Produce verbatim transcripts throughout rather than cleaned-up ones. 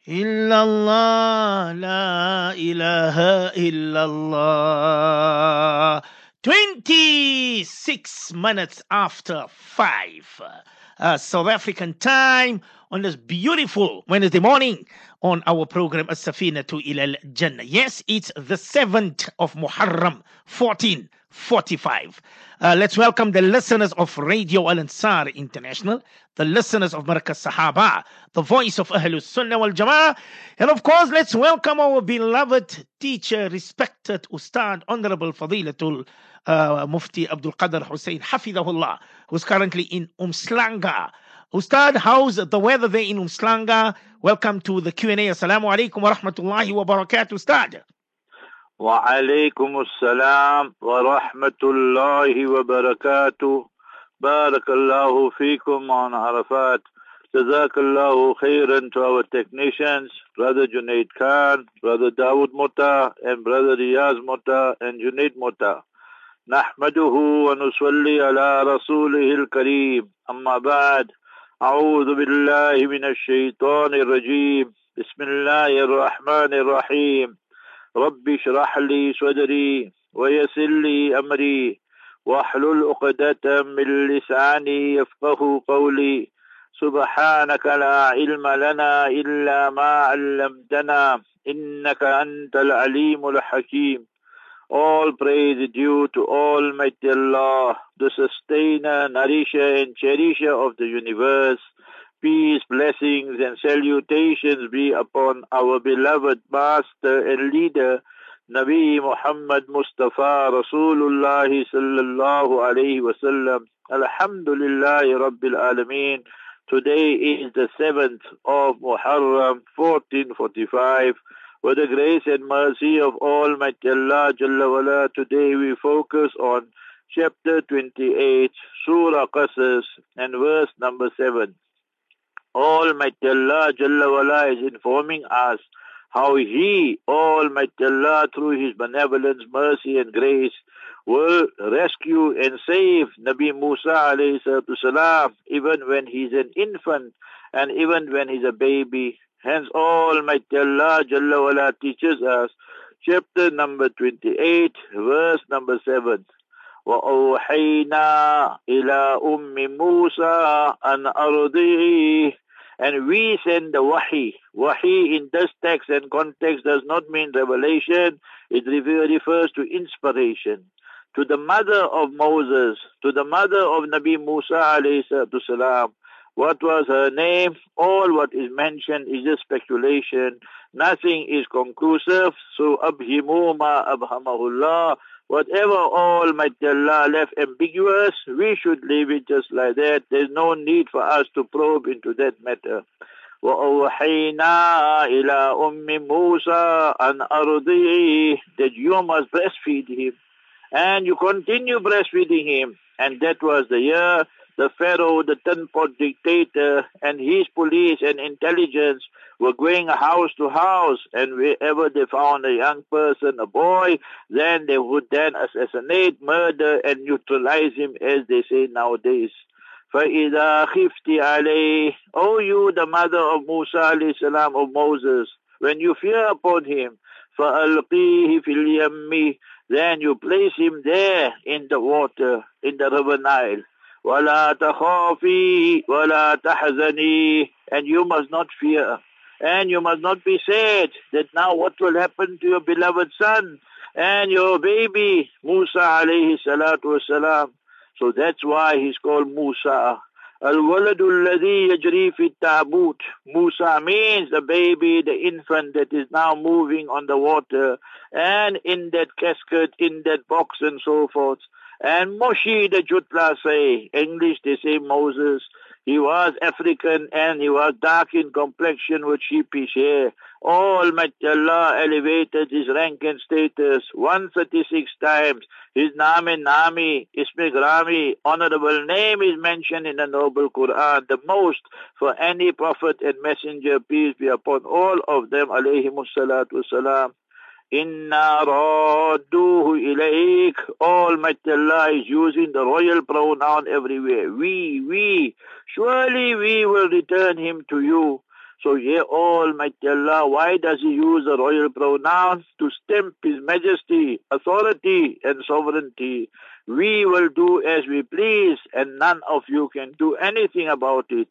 Illallah, la ilaha illallah. twenty-six minutes after five, uh, South African time, on this beautiful Wednesday morning on our program As-Safina to Ilal Jannah. Yes, it's the seventh of Muharram, fourteen forty-five. Uh, let's welcome the listeners of Radio Al Ansar International, the listeners of Markaz Sahaba, the voice of Ahlus Sunnah wal Jama'ah, and of course, let's welcome our beloved teacher, respected Ustad, Honorable Fadilatul uh, Mufti Abdul Qadir Hussein, Hafidahullah, who's currently in Umslanga. Ustad, how's the weather there in Umslanga? Welcome to the Q and A. Assalamu alaikum wa rahmatullahi wa barakatuh, Ustad. وعليكم السلام ورحمة الله وبركاته. بارك الله فيكم on Arafat. جزاك الله خيرا to our technicians, Brother Junaid Khan, Brother Dawood Mota, and Brother Riyaz Mota, and Junaid Mota. نحمده ونصلي على رسوله الكريم. أما بعد، أعوذ بالله من الشيطان الرجيم. بسم الله الرحمن الرحيم. رب اشرح لي صدري ويسر لي أمري واحلل عقدة من لساني يفقه قولي. سبحانك لا علم لنا إلا ما علمتنا إنك أنت العليم الحكيم. All praise is due to Almighty Allah, the sustainer, nourisher and cherisher of the universe. Peace, blessings and salutations be upon our beloved master and leader, Nabi Muhammad Mustafa Rasulullah sallallahu alayhi wasallam. Alhamdulillahi Rabbil Alameen. Today is the seventh of Muharram, fourteen forty-five. With the grace and mercy of Almighty Allah Jalla wala, today we focus on chapter twenty-eight, Surah Qasas, and verse number seven. Almighty Allah Jalla wala is informing us how He, Almighty Allah, through His benevolence, mercy and grace, will rescue and save Nabi Musa alayhi salatu salam, even when he's an infant and even when he's a baby. Hence, Almighty Allah Jalla wala teaches us, chapter number twenty-eight, verse number seven. وَأَوْحَيْنَا إِلَىٰ أُمِّ مُوسَىٰ أَنْ أَرْضِعِيهِ. And we send the wahi. Wahi in this text and context does not mean revelation. It refers to inspiration. To the mother of Moses, to the mother of Nabi Musa alayhi salatu salam. What was her name? All what is mentioned is just speculation. Nothing is conclusive. So abhimu ma abhamahullah. Whatever Almighty Allah left ambiguous, we should leave it just like that. There's no need for us to probe into that matter. وَأَوْحَيْنَا إِلَىٰ أُمِّ مُوسَىٰ أَنْ أَرْضِعِيهِ. That you must breastfeed him. And you continue breastfeeding him. And that was the year the Pharaoh, the ten-pot dictator, and his police and intelligence were going house to house, and wherever they found a young person, a boy, then they would then assassinate, murder, and neutralize him, as they say nowadays. فَإِذَا خِفْتِ عَلَيْهِ. O you, the mother of Musa alayhi salam, of Moses, when you fear upon him, فَأَلْقِيهِ فِي الْيَمِّ. Then you place him there in the water, in the river Nile. وَلَا تَخَافِي وَلَا تَحْزَنِي. And you must not fear. And you must not be sad that now what will happen to your beloved son and your baby, Musa alayhi salatu wasalam. So that's why he's called Musa. Al-waladu alladhi yajri fi ta'but. Musa means the baby, the infant that is now moving on the water and in that casket, in that box and so forth. And Moshe the Jutla say, English they say Moses, he was African and he was dark in complexion with sheepish hair. Almighty Allah elevated his rank and status one hundred thirty-six times. His Name Nami, Ismi Grami, honorable name is mentioned in the Noble Quran, the most for any prophet and messenger, peace be upon all of them, alayhimus salatu wasalam. Inna radduhu ilayk. Almighty Allah is using the royal pronoun everywhere. We, we. Surely we will return him to you. So, yeah, Almighty Allah, why does he use the royal pronouns? To stamp his majesty, authority, and sovereignty. We will do as we please, and none of you can do anything about it.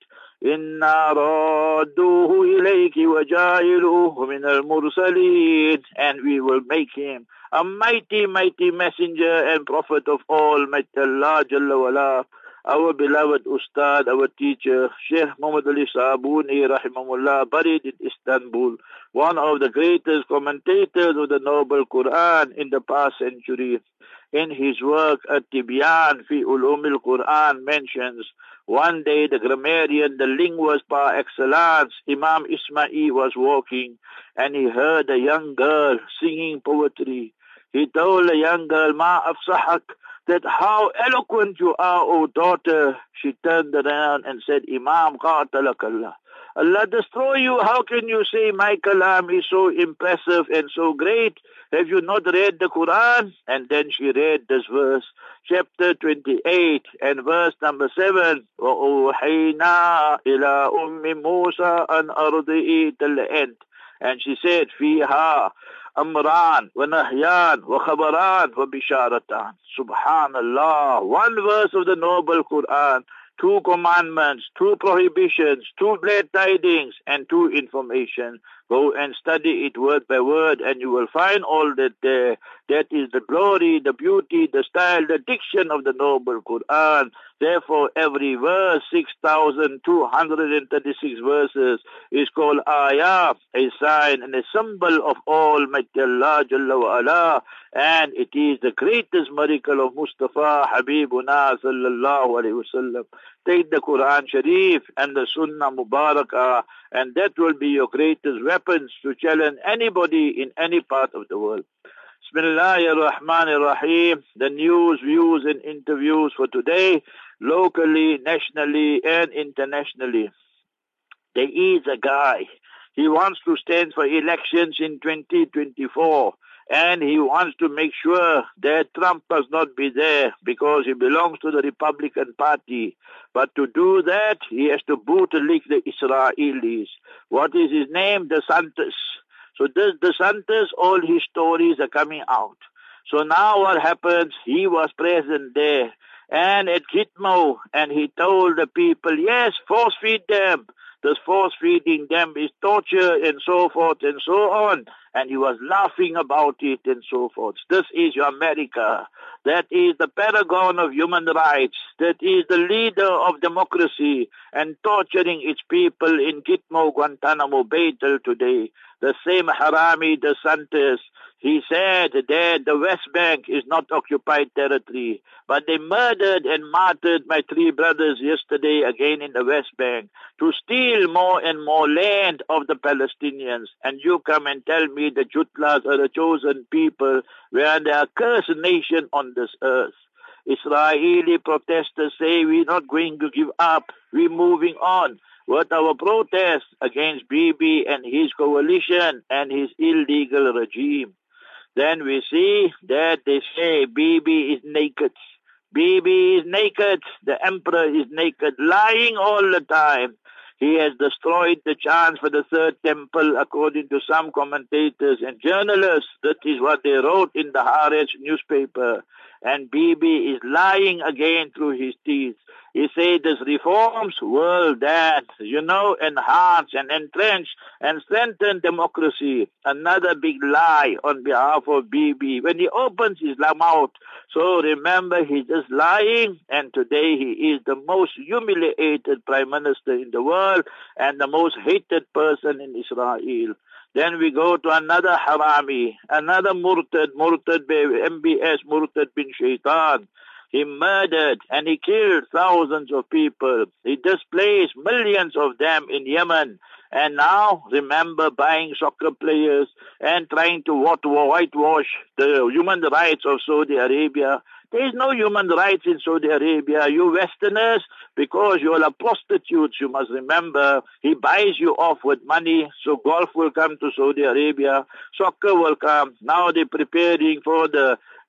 Inna radduhu ilayki wa ja'iluhu min al-mursaleen. And we will make him a mighty, mighty messenger and prophet of Almighty Allah Jalla wala. Our beloved Ustad, our teacher, Sheikh Muhammad Ali Sabuni, rahimahullah, buried in Istanbul, one of the greatest commentators of the Noble Quran in the past century. In his work, At-Tibyan fi Ulum al-Quran mentions, one day the grammarian, the linguist par excellence, Imam Ismail was walking, and he heard a young girl singing poetry. He told the young girl, Ma afsahak, that how eloquent you are, O daughter. She turned around and said, Imam, qatalakallah. Allah destroy you. How can you say my kalam is so impressive and so great? Have you not read the Quran? And then she read this verse, chapter twenty-eight and verse number seven. وَأُوحَيْنَا إِلَىٰ أُمِّ مُوسَىٰ أَنْ أَرْضِئِ till the end. And she said, فِيهَا Amran, wa Nahyan, wa Khabaran, wa Bisharatan. Subhanallah. One verse of the Noble Quran, two commandments, two prohibitions, two glad tidings, and two information. Go and study it word by word, and you will find all that there. That is the glory, the beauty, the style, the diction of the Noble Quran. Therefore, every verse, six thousand two hundred thirty-six verses, is called ayah, a sign and a symbol of Almighty Allah Jalla wa ala. And it is the greatest miracle of Mustafa Habibuna sallallahu alayhi wasallam. Take the Quran Sharif and the Sunnah Mubarakah, and that will be your greatest weapons to challenge anybody in any part of the world. Bismillahir Rahmanir Rahim. The news, views, and interviews for today, locally, nationally, and internationally. There is a guy. He wants to stand for elections in twenty twenty-four. And he wants to make sure that Trump does not be there because he belongs to the Republican Party. But to do that, he has to bootlick the Israelis. What is his name? DeSantis. So this DeSantis, all his stories are coming out. So now what happens? He was present there and at Gitmo, and he told the people, yes, force feed them. This force feeding them is torture and so forth and so on. And he was laughing about it and so forth. This is your America. That is the paragon of human rights. That is the leader of democracy and torturing its people in Gitmo, Guantanamo Bay till today. The same Harami DeSantis, he said that the West Bank is not occupied territory, but they murdered and martyred my three brothers yesterday again in the West Bank to steal more and more land of the Palestinians. And you come and tell me the Jutlas are the chosen people where they are cursed nation on this earth. Israeli protesters say we're not going to give up, we're moving on. What our protest against Bibi and his coalition and his illegal regime. Then we see that they say Bibi is naked. Bibi is naked. The emperor is naked, lying all the time. He has destroyed the chance for the third temple, according to some commentators and journalists. That is what they wrote in the Haaretz newspaper. And Bibi is lying again through his teeth. He said these reforms will that, you know, enhance and entrench and strengthen democracy. Another big lie on behalf of Bibi. When he opens his mouth, so remember he's just lying, and today he is the most humiliated prime minister in the world and the most hated person in Israel. Then we go to another Harami, another Murtad, Murtad M B S, Murtad bin Shaitan. He murdered and he killed thousands of people. He displaced millions of them in Yemen. And now, remember, buying soccer players and trying to whitewash the human rights of Saudi Arabia. There is no human rights in Saudi Arabia. You Westerners, because you all are prostitutes, you must remember, he buys you off with money, so golf will come to Saudi Arabia, soccer will come. Now they're preparing for the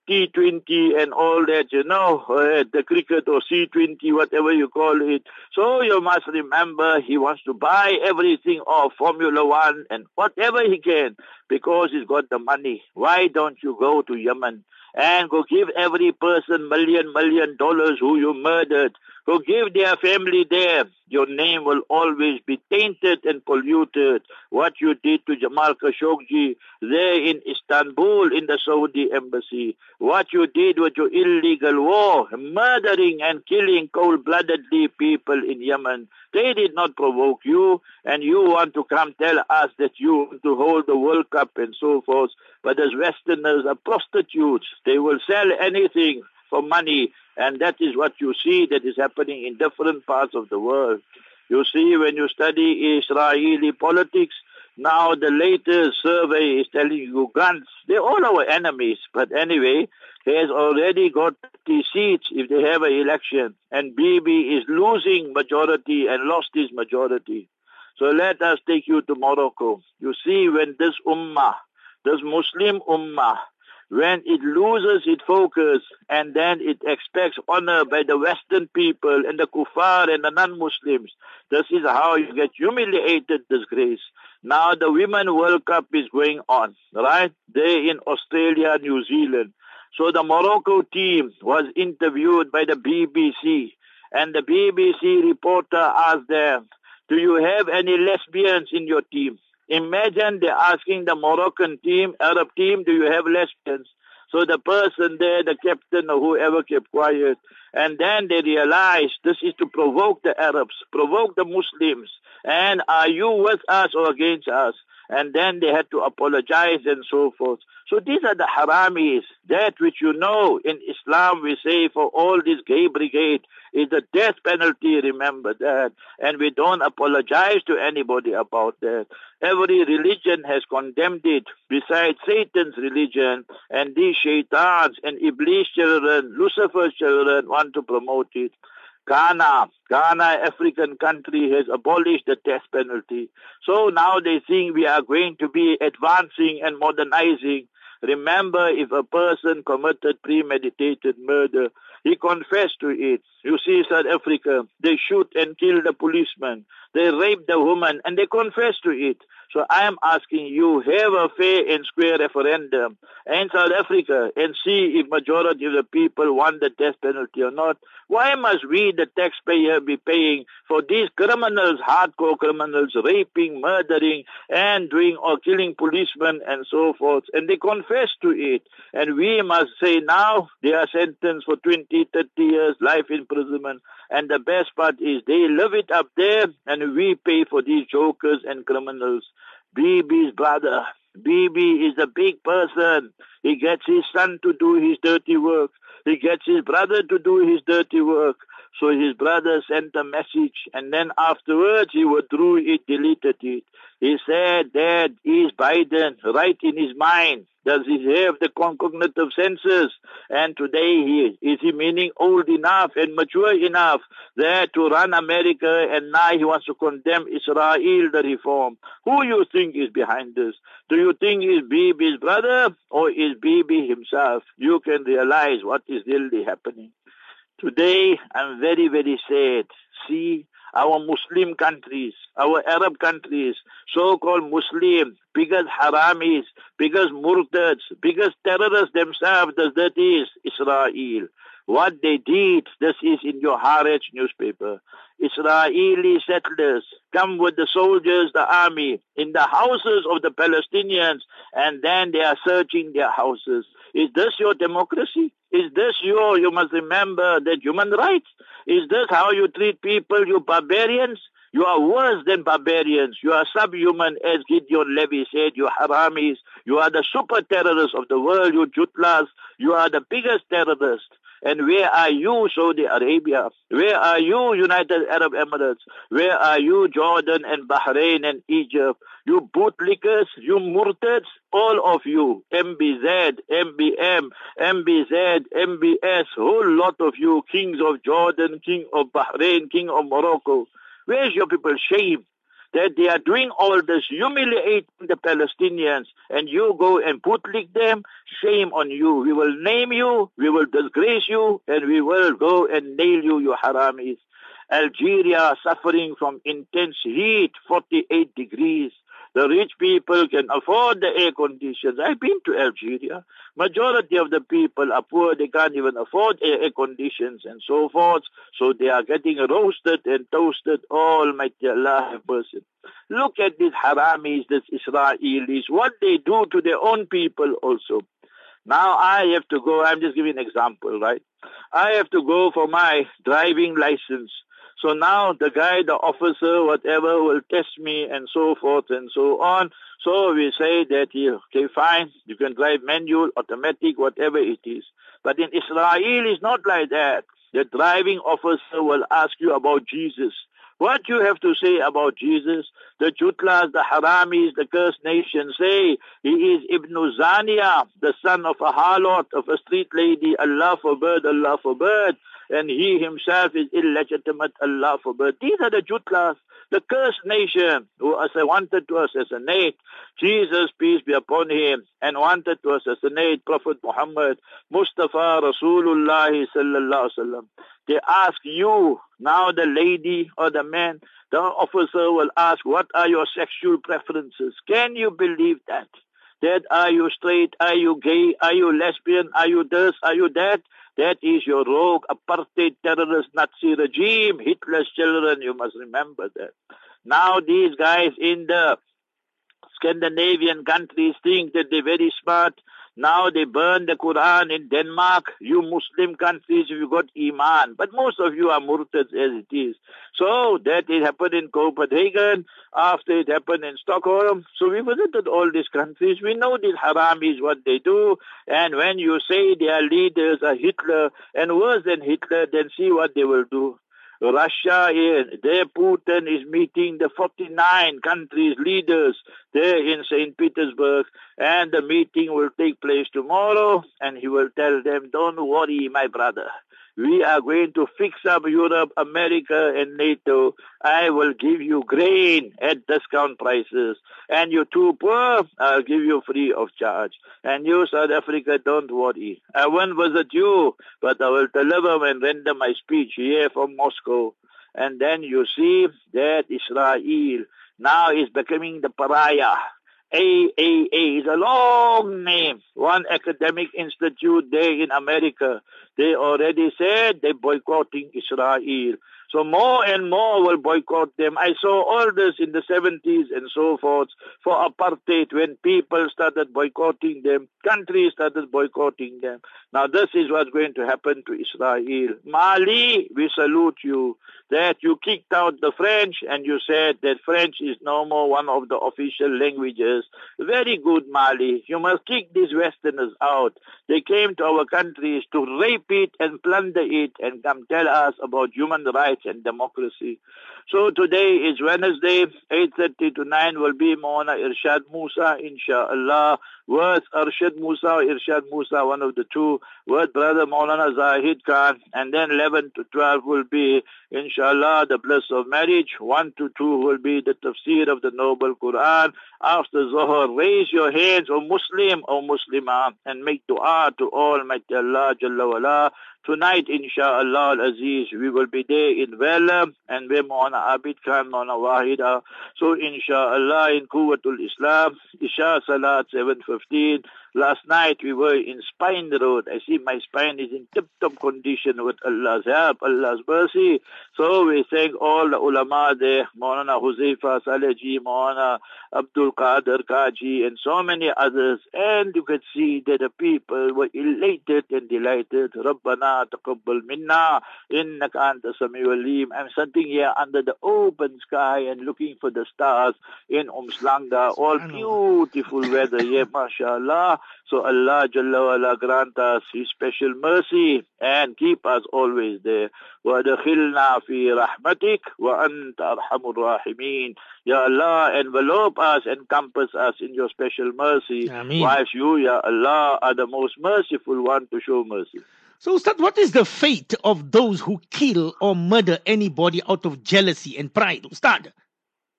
T twenty and all that, you know, uh, the cricket or C twenty, whatever you call it. So you must remember he wants to buy everything of Formula One and whatever he can because he's got the money. Why don't you go to Yemen and go give every person million, million dollars who you murdered? Go give their family there. Your name will always be tainted and polluted. What you did to Jamal Khashoggi there in Istanbul in the Saudi embassy. What you did with your illegal war, murdering and killing cold-bloodedly people in Yemen. They did not provoke you, and you want to come tell us that you want to hold the World Cup and so forth. But as Westerners are prostitutes, they will sell anything for money. And that is what you see that is happening in different parts of the world. You see, when you study Israeli politics, now the latest survey is telling you guns, they're all our enemies. But anyway, he has already got thirty seats if they have an election. And Bibi is losing majority and lost his majority. So let us take you to Morocco. You see, when this ummah, this Muslim ummah, when it loses its focus and then it expects honor by the Western people and the kuffar and the non-Muslims, this is how you get humiliated, disgrace. Now the Women World Cup is going on, right? They're in Australia, New Zealand. So the Morocco team was interviewed by the B B C, and the B B C reporter asked them, do you have any lesbians in your team? Imagine they're asking the Moroccan team, Arab team, do you have lesbians? So the person there, the captain or whoever, kept quiet. And then they realized this is to provoke the Arabs, provoke the Muslims. And are you with us or against us? And then they had to apologize and so forth. So these are the haramis, that which you know in Islam we say for all this gay brigade is the death penalty, remember that. And we don't apologize to anybody about that. Every religion has condemned it, besides Satan's religion, and these shaitans and Iblis children, Lucifer's children want to promote it. Ghana, Ghana, African country, has abolished the death penalty. So now they think we are going to be advancing and modernizing. Remember, if a person committed premeditated murder, he confessed to it. You see, South Africa, they shoot and kill the policeman. They rape the woman and they confess to it. So I am asking you, have a fair and square referendum in South Africa and see if majority of the people want the death penalty or not. Why must we, the taxpayer, be paying for these criminals, hardcore criminals, raping, murdering, and doing or killing policemen and so forth? And they confess to it. And we must say now they are sentenced for twenty, thirty years, life imprisonment. And the best part is they live it up there and we pay for these jokers and criminals. Bibi's brother. Bibi is a big person. He gets his son to do his dirty work. He gets his brother to do his dirty work. So his brother sent a message, and then afterwards he withdrew it, deleted it. He said, Dad, is Biden right in his mind? Does he have the cognitive senses? And today he is he meaning old enough and mature enough there to run America, and now he wants to condemn Israel, the reform. Who you think is behind this? Do you think is Bibi's brother or is Bibi himself? You can realize what is really happening. Today, I'm very, very sad. See, our Muslim countries, our Arab countries, so-called Muslim, biggest haramis, biggest murtads, biggest terrorists themselves, that is Israel. What they did, this is in your Haaretz newspaper. Israeli settlers come with the soldiers, the army, in the houses of the Palestinians, and then they are searching their houses. Is this your democracy? Is this your, you must remember, that human rights? Is this how you treat people, you barbarians? You are worse than barbarians. You are subhuman, as Gideon Levy said. You haramis. You are the super terrorists of the world, you jutlas. You are the biggest terrorists. And where are you, Saudi Arabia? Where are you, United Arab Emirates? Where are you, Jordan and Bahrain and Egypt? You bootlickers, you murtads, all of you, M B Z, M B M, M B Z, M B S, whole lot of you, kings of Jordan, king of Bahrain, king of Morocco. Where's your people's shame? that they are doing all this, humiliating the Palestinians, and you go and bootlick them, shame on you. We will name you, we will disgrace you, and we will go and nail you, you haramis. Algeria suffering from intense heat, forty-eight degrees. The rich people can afford the air conditions. I've been to Algeria. Majority of the people are poor. They can't even afford air conditions and so forth. So they are getting roasted and toasted. Almighty Allah have mercy. Look at these haramis, these Israelis, what they do to their own people also. Now I have to go. I'm just giving an example, right? I have to go for my driving license. So now the guy, the officer, whatever, will test me and so forth and so on. So we say that, okay, fine, you can drive manual, automatic, whatever it is. But in Israel, it's not like that. The driving officer will ask you about Jesus. What you have to say about Jesus? The Jutlas, the Haramis, the cursed nation say he is Ibn Zania, the son of a harlot, of a street lady. Allah forbid, Allah forbid. And he himself is illegitimate, Allah forbid. These are the Jutlas, the cursed nation, who wanted to assassinate Jesus, peace be upon him, and wanted to assassinate Prophet Muhammad, Mustafa Rasulullah sallallahu alaihi wasallam. They ask you, now the lady or the man, the officer will ask, what are your sexual preferences? Can you believe that? That are you straight, are you gay, are you lesbian, are you this, are you that? That is your rogue, apartheid, terrorist, Nazi regime, Hitler's children, you must remember that. Now these guys in the Scandinavian countries think that they're very smart. Now they burn the Quran in Denmark. You Muslim countries, you got Iman. But most of you are murtads as it is. So that it happened in Copenhagen, after it happened in Stockholm. So we visited all these countries. We know these haramis, what they do. And when you say their leaders are Hitler, and worse than Hitler, then see what they will do. Russia, there Putin is meeting the forty-nine countries' leaders there in Saint Petersburg, and the meeting will take place tomorrow, and he will tell them, don't worry, my brother. We are going to fix up Europe, America, and NATO. I will give you grain at discount prices. And you too poor, I'll give you free of charge. And you, South Africa, don't worry. I won't visit you, but I will deliver and render my speech here from Moscow. And then you see that Israel now is becoming the pariah. A A A is a long name. One academic institute there in America, they already said they're boycotting Israel. So more and more will boycott them. I saw all this in the seventies and so forth for apartheid when people started boycotting them, countries started boycotting them. Now this is what's going to happen to Israel. Mali, we salute you that you kicked out the French and you said that French is no more one of the official languages. Very good, Mali. You must kick these Westerners out. They came to our countries to rape it and plunder it and come tell us about human rights and democracy. So today is Wednesday, eight thirty to nine will be Maulana Irshad Musa, inshallah. With Irshad Musa or Irshad Musa, one of the two, with Brother Maulana Zahid Khan, and then eleven to twelve will be, inshallah, the bliss of marriage. one to two will be the tafsir of the Noble Quran. After Zohar, raise your hands, O Muslim, O Muslimah, and make dua to Almighty Allah Jalla wala. Tonight, inshallah al-Aziz, we will be there in Vela, and we're Maulana Abid Khan, Maulana Wahida. So inshallah in Quwwatul Islam, Isha Salat seven fifteen. Last night we were in Spine Road. I see my spine is in tip-top condition with Allah's help, Allah's mercy. So we thank all the ulama there, Maulana Huzaifa Saleji, Maulana Abdul Qadir Kaji, and so many others. And you could see that the people were elated and delighted. Rabbana taqabbal minna, innaka anta samiul alim. I'm sitting here under the open sky and looking for the stars in Umslanga. All beautiful weather here, mashallah. So Allah Jalla wala grant us His special mercy and keep us always there. وَأَدْخِلْنَا فِي رَحْمَتِكَ وَأَنْتَ أَرْحَمُ الرَّاحِمِينَ. Ya Allah, envelope us, encompass us in your special mercy. Ameen. Whilst you, Ya Allah, are the most merciful one to show mercy. So, Ustad, what is the fate of those who kill or murder anybody out of jealousy and pride? Ustad.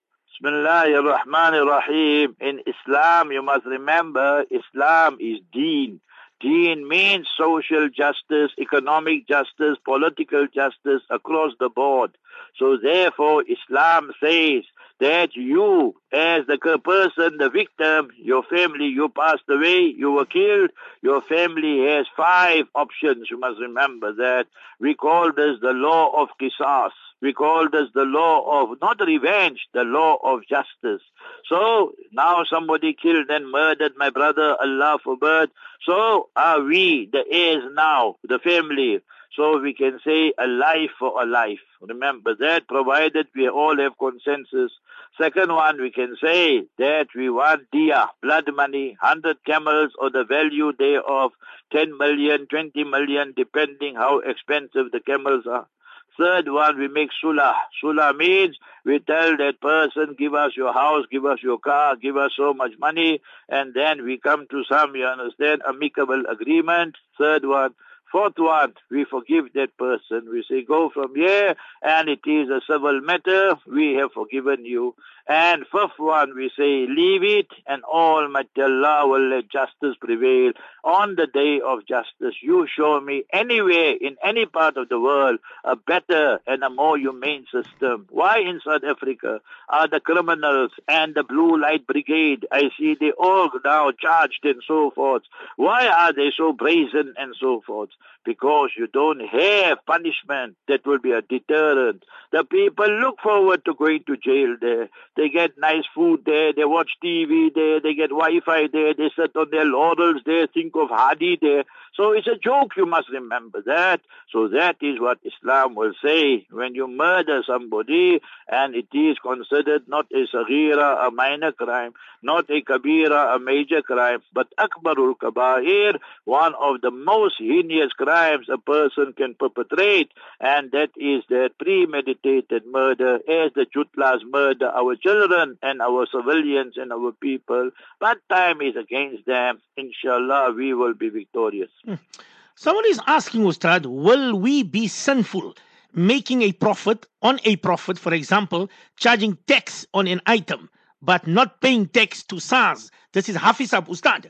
Bismillahir Rahmanir Rahim. In Islam, you must remember, Islam is deen. Deen means social justice, economic justice, political justice across the board. So therefore, Islam says that you, as the person, the victim, your family, you passed away, you were killed, your family has five options. You must remember that. We call this the law of qisas. We call this the law of, not revenge, the law of justice. So now somebody killed and murdered my brother, Allah forbid. So are we, the heirs now, the family. So we can say a life for a life. Remember that, provided we all have consensus. Second one, we can say that we want diya, blood money, one hundred camels or the value thereof, ten million, twenty million, depending how expensive the camels are. Third one, we make sulah. Sulah means we tell that person, give us your house, give us your car, give us so much money, and then we come to some, you understand, amicable agreement. Third one. Fourth one, we forgive that person. We say, go from here, and it is a civil matter. We have forgiven you. And fifth one, we say, leave it, and Almighty Allah will let justice prevail. On the day of justice, you show me anywhere, in any part of the world, a better and a more humane system. Why in South Africa are the criminals and the Blue Light Brigade, I see they all now charged and so forth. Why are they so brazen and so forth? Because you don't have punishment that will be a deterrent. The people look forward to going to jail there. They get nice food there, they watch T V there, they get Wi-Fi there, they sit on their laurels there, think of Hadi there. So it's a joke, you must remember that. So that is what Islam will say. When you murder somebody and it is considered not a saghira, a minor crime, not a kabira, a major crime, but akbarul kabair, one of the most heinous crimes a person can perpetrate, and that is that premeditated murder, as the Jutlas murder our children and our civilians and our people. But time is against them. Inshallah, we will be victorious. Hmm. Somebody is asking, Ustad, will we be sinful making a profit on a profit, for example, charging tax on an item, but not paying tax to SARS? This is Hafizab, Ustad.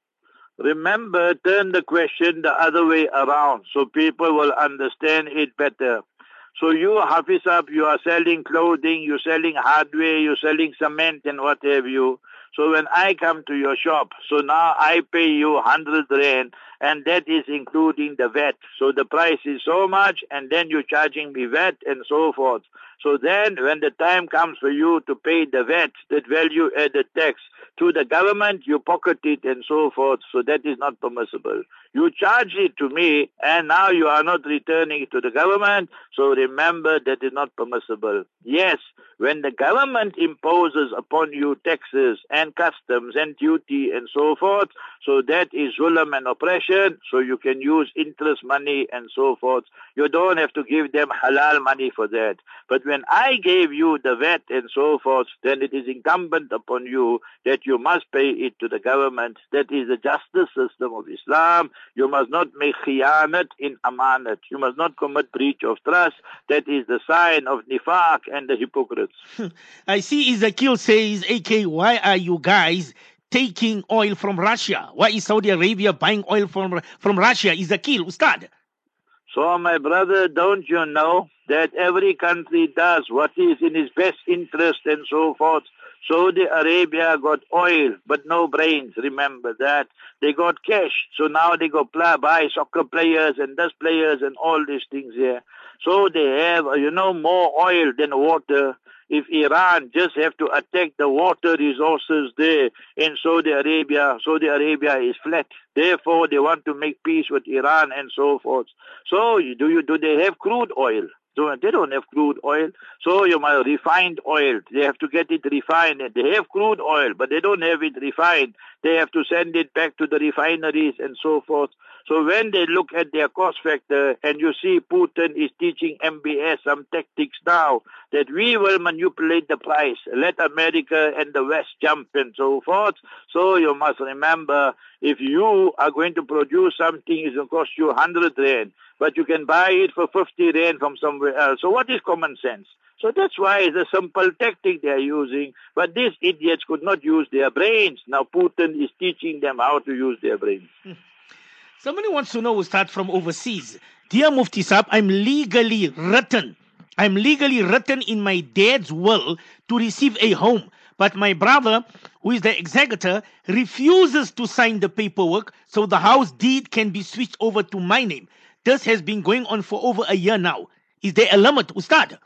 Remember, turn the question the other way around so people will understand it better. So you, Hafizab, you are selling clothing, you're selling hardware, you're selling cement and what have you. So when I come to your shop, so now I pay you one hundred rand, and that is including the V A T. So the price is so much, and then you're charging me V A T and so forth. So then when the time comes for you to pay the V A T, that value added tax, to the government, you pocket it and so forth. So that is not permissible. You charge it to me, and now you are not returning it to the government. So remember, that is not permissible. Yes, when the government imposes upon you taxes and customs and duty and so forth, so that is zulm and oppression. So you can use interest money and so forth. You don't have to give them halal money for that. But when I gave you the V A T and so forth, then it is incumbent upon you that you must pay it to the government. That is the justice system of Islam. You must not make khiyanat in amanat. You must not commit breach of trust. That is the sign of nifaq and the hypocrites. I see Ezekiel says, A K, why are you guys taking oil from Russia? Why is Saudi Arabia buying oil from, from Russia? Ezekiel, Ustad. So, my brother, don't you know that every country does what is in its best interest and so forth? Saudi Arabia got oil, but no brains. Remember that. They got cash. So now they go play, buy soccer players and dust players and all these things here. So they have, you know, more oil than water. If Iran just have to attack the water resources there in Saudi Arabia, Saudi Arabia is flat. Therefore, they want to make peace with Iran and so forth. So do you do they have crude oil? So they don't have crude oil. So you must refined oil. They have to get it refined. They have crude oil, but they don't have it refined. They have to send it back to the refineries and so forth. So when they look at their cost factor, and you see Putin is teaching M B S some tactics now, that we will manipulate the price, let America and the West jump and so forth. So you must remember, if you are going to produce something, it's going to cost you one hundred rand, but you can buy it for fifty rand from somewhere else. So what is common sense? So that's why it's a simple tactic they are using. But these idiots could not use their brains. Now Putin is teaching them how to use their brains. Somebody wants to know, we start from overseas. Dear Mufti Saab, I'm legally written. I'm legally written in my dad's will to receive a home. But my brother, who is the executor, refuses to sign the paperwork so the house deed can be switched over to my name. This has been going on for over a year now. Is there a limit, Ustad?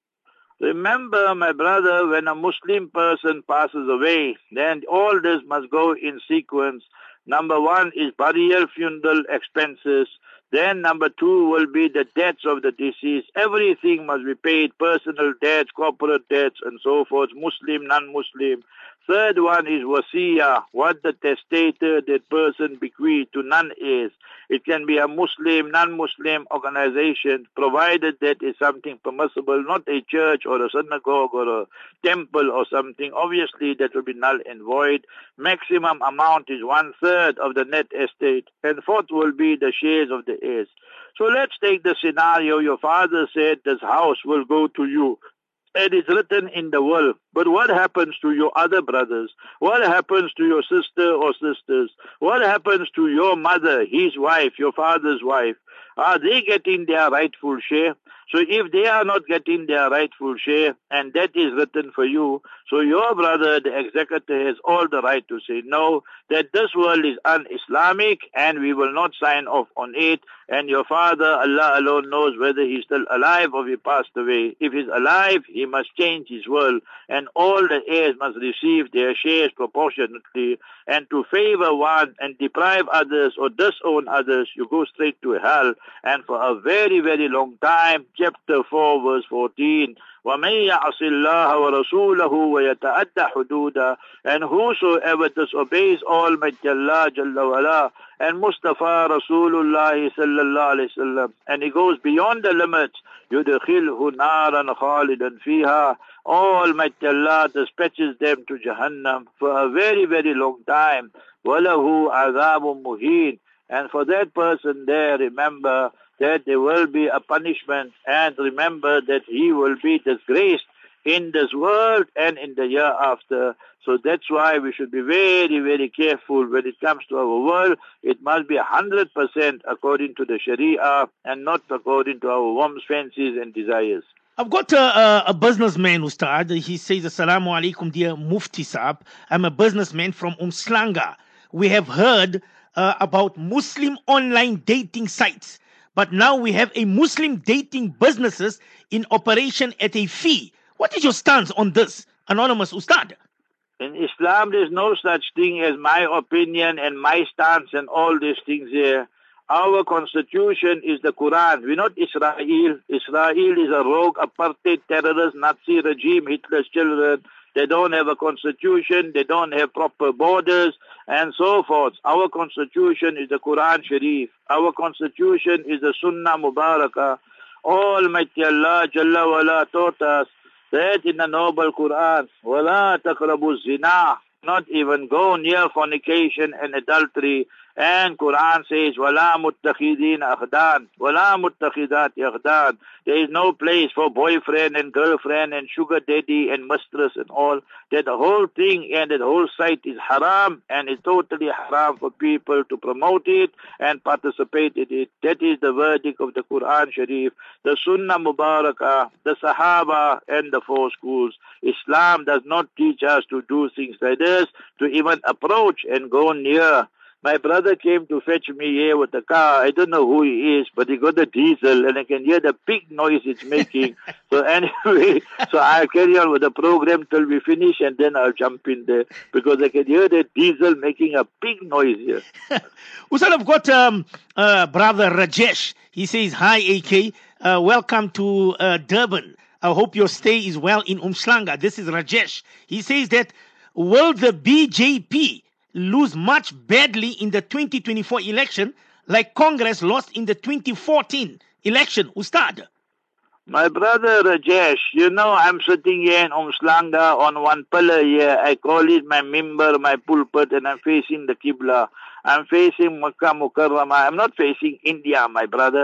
Remember, my brother, when a Muslim person passes away, then all this must go in sequence. Number one is burial funeral expenses. Then number two will be the debts of the deceased. Everything must be paid, personal debts, corporate debts, and so forth, Muslim, non-Muslim. Third one is wasiya, what the testator, that person bequeathed to non-heirs. It can be a Muslim, non-Muslim organization, provided that is something permissible, not a church or a synagogue or a temple or something. Obviously, that will be null and void. Maximum amount is one-third of the net estate. And fourth will be the shares of the heirs. So let's take the scenario. Your father said this house will go to you. It is written in the will. But what happens to your other brothers? What happens to your sister or sisters? What happens to your mother, his wife, your father's wife? Are they getting their rightful share? So if they are not getting their rightful share, and that is written for you, so your brother, the executor, has all the right to say no, that this world is un-Islamic and we will not sign off on it. And your father, Allah alone knows whether he's still alive or he passed away. If he's alive, he must change his will, and all the heirs must receive their shares proportionately. And to favor one and deprive others or disown others, you go straight to hell. And for a very, very long time, chapter four, verse fourteen, وَمَنْ يَعْصِ اللَّهَ وَرَسُولَهُ وَيَتَعَدَّ حُدُودًا, and whosoever disobeys Almighty Allah Jalla wala and Mustafa Rasulullah sallallahu alayhi wasallam, and he goes beyond the limits, يُدْخِلْهُ نَارًا خَالِدًا فِيهَا, Almighty Allah dispatches them to Jahannam for a very, very long time. وَلَهُ عَذَابٌ مُهِينٌ, and for that person there, remember that there will be a punishment, and remember that he will be disgraced in this world and in the year after. So that's why we should be very, very careful when it comes to our world. It must be one hundred percent according to the Sharia and not according to our whims, fancies and desires. I've got a, a, a businessman, Ustad. He says, Assalamu alaikum, dear Mufti Saab. I'm a businessman from Umslanga. We have heard uh, about Muslim online dating sites, but now we have a Muslim dating businesses in operation at a fee. What is your stance on this, anonymous Ustad? In Islam, there's no such thing as my opinion and my stance and all these things here. Our constitution is the Quran. We're not Israel. Israel is a rogue, apartheid, terrorist, Nazi regime, Hitler's children. They don't have a constitution. They don't have proper borders and so forth. Our constitution is the Quran Sharif. Our constitution is the Sunnah Mubarakah. Almighty Allah Jalla wala taught us that in the noble Quran, وَلَا تَقْرَبُوا الزِّنَا, not even go near fornication and adultery. And Quran says, وَلَا مُتَّخِذِينَ أَخْدَانِ وَلَا مُتَّخِذَاتِ أَخْدَانِ. There is no place for boyfriend and girlfriend and sugar daddy and mistress and all. That the whole thing and that whole site is haram, and it's totally haram for people to promote it and participate in it. That is the verdict of the Quran Sharif, the Sunnah Mubarakah, the Sahaba and the four schools. Islam does not teach us to do things like this, to even approach and go near. My brother came to fetch me here with the car. I don't know who he is, but he got the diesel, and I can hear the big noise it's making. So anyway, so I'll carry on with the program till we finish, and then I'll jump in there, because I can hear the diesel making a big noise here. Ustad, I've got um, uh, brother Rajesh. He says, hi, A K. Uh, welcome to uh, Durban. I hope your stay is well in Umslanga. This is Rajesh. He says that, will the B J P lose much badly in the twenty twenty-four election like Congress lost in the twenty fourteen election, Ustad? My brother Rajesh, you know, I'm sitting here in Umslanga on one pillar here. I call it my mimbar, my pulpit, and I'm facing the Qibla. I'm facing Makkah Mukarramah. I'm not facing India, my brother.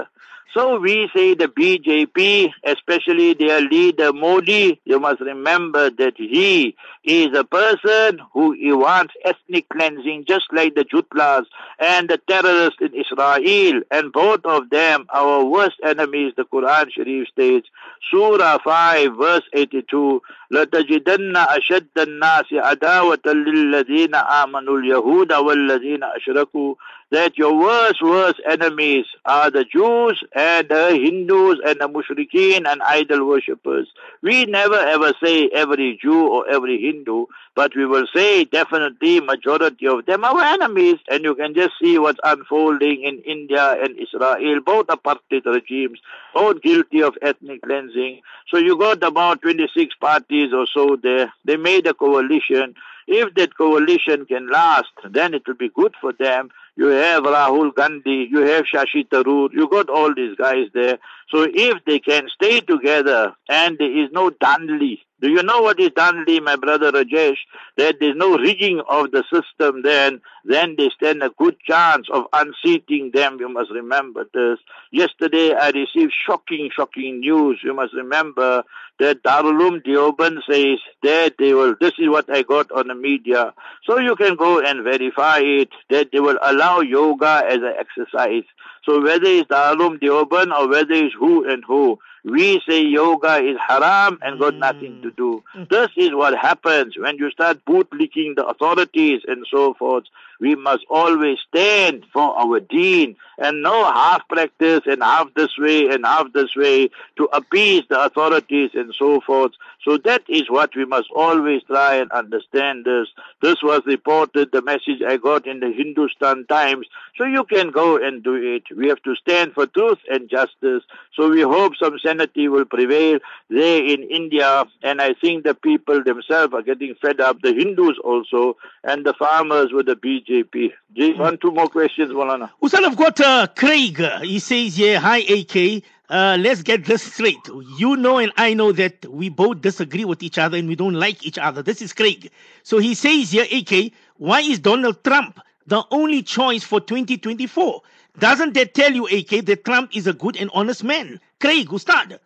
So we say the B J P, especially their leader Modi, you must remember that he is a person who he wants ethnic cleansing, just like the Jutlas and the terrorists in Israel. And both of them, our worst enemies, the Quran Sharif states, Surah five, verse eighty-two, لَتَجِدَنَّ أَشَدَّ النَّاسِ عَدَاوَةً لِلَّذِينَ آمَنُوا الْيَهُودَ وَالَّذِينَ أَشْرَكُوا, that your worst, worst enemies are the Jews and the Hindus and the Mushrikeen and idol worshippers. We never ever say every Jew or every Hindu, but we will say definitely majority of them are enemies, and you can just see what's unfolding in India and Israel, both apartheid regimes, both guilty of ethnic cleansing. So you got about twenty-six parties or so there. They made a coalition. If that coalition can last, then it will be good for them. You have Rahul Gandhi, you have Shashi Tharoor, you got all these guys there. So if they can stay together and there is no Danli, do you know what is Danli, my brother Rajesh? That there's no rigging of the system then, then they stand a good chance of unseating them. You must remember this. Yesterday I received shocking, shocking news. You must remember that Darul Uloom Deoband says that they will, this is what I got on the media. So you can go and verify it, that they will allow yoga as an exercise. So whether it's Darul Uloom Deoband or whether it's who and who, we say yoga is haram and got nothing to do. This is what happens when you start bootlicking the authorities and so forth. We must always stand for our deen and no half practice and half this way and half this way to appease the authorities and so forth. So that is what we must always try and understand this. This was reported, the message I got in the Hindustan Times. So you can go and do it. We have to stand for truth and justice. So we hope some sanity will prevail there in India. And I think the people themselves are getting fed up, the Hindus also, and the farmers with the B J P. One, two more questions, Maulana. Ustad, I've got uh, Craig. He says here, hi A K. Uh, let's get this straight. You know and I know that we both disagree with each other and we don't like each other. This is Craig. So he says here, A K, why is Donald Trump the only choice for twenty twenty-four? Doesn't that tell you, A K, that Trump is a good and honest man? Craig, Ustad.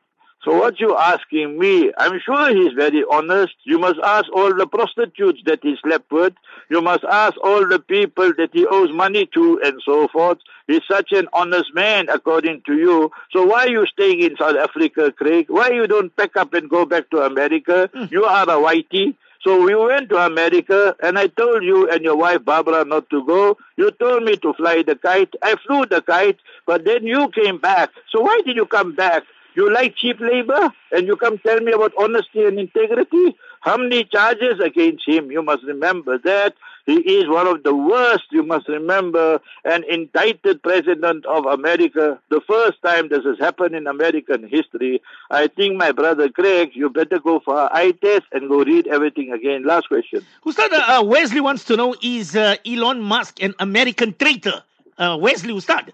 So what you asking me, I'm sure he's very honest. You must ask all the prostitutes that he slept with. You must ask all the people that he owes money to and so forth. He's such an honest man, according to you. So why are you staying in South Africa, Craig? Why you don't pack up and go back to America? Mm. You are a whitey. So we went to America, and I told you and your wife Barbara not to go. You told me to fly the kite. I flew the kite, but then you came back. So why did you come back? You like cheap labor, and you come tell me about honesty and integrity? How many charges against him? You must remember that. He is one of the worst, you must remember, an indicted president of America. The first time this has happened in American history. I think, my brother Craig, you better go for an eye test and go read everything again. Last question. Ustad, uh, Wesley wants to know, is uh, Elon Musk an American traitor? Uh, Wesley, Ustad.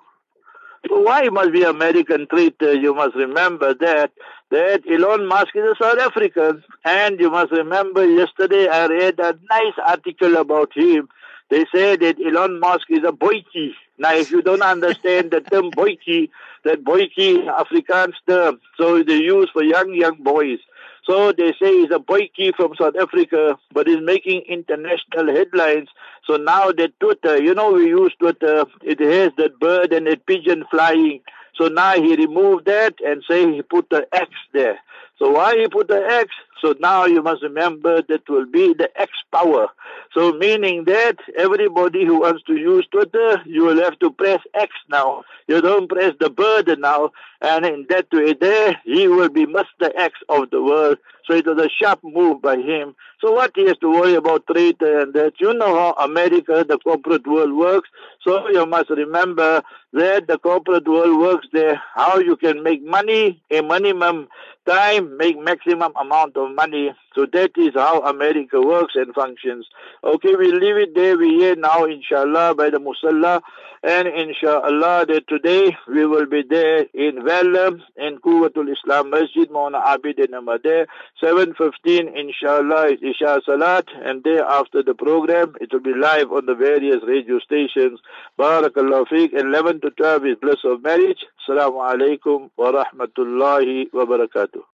Why must be American traitor? You must remember that that Elon Musk is a South African. And you must remember yesterday I read a nice article about him. They say that Elon Musk is a boykie. Now, if you don't understand the term boykie, that boykie is Afrikaans term. So they use for young, young boys. So they say he's a boykie from South Africa, but he's making international headlines. So now that Twitter, you know, we use Twitter, it has that bird and that pigeon flying. So now he removed that and say he put the X there. So why he put the X? So now you must remember that will be the X power. So meaning that everybody who wants to use Twitter, you will have to press X now. You don't press the bird now. And in that way there, he will be Mister X of the world. So it was a sharp move by him. So what he has to worry about traitor and that? You know how America, the corporate world works. So you must remember that the corporate world works there. How you can make money, a minimum time, make maximum amount of money. So that is how America works and functions. Okay, we'll leave it there. We're here now, inshallah, by the Musalla. And inshallah, that today we will be there in Vallam, in Quwwatul Islam Masjid, Mauna Abid and Ahmadeh. seven fifteen, inshallah, is Isha Salat. And there after the program, it will be live on the various radio stations. Barakallahu feek. eleven to twelve is bliss of marriage. Assalamu alaikum wa rahmatullahi wa barakatuh.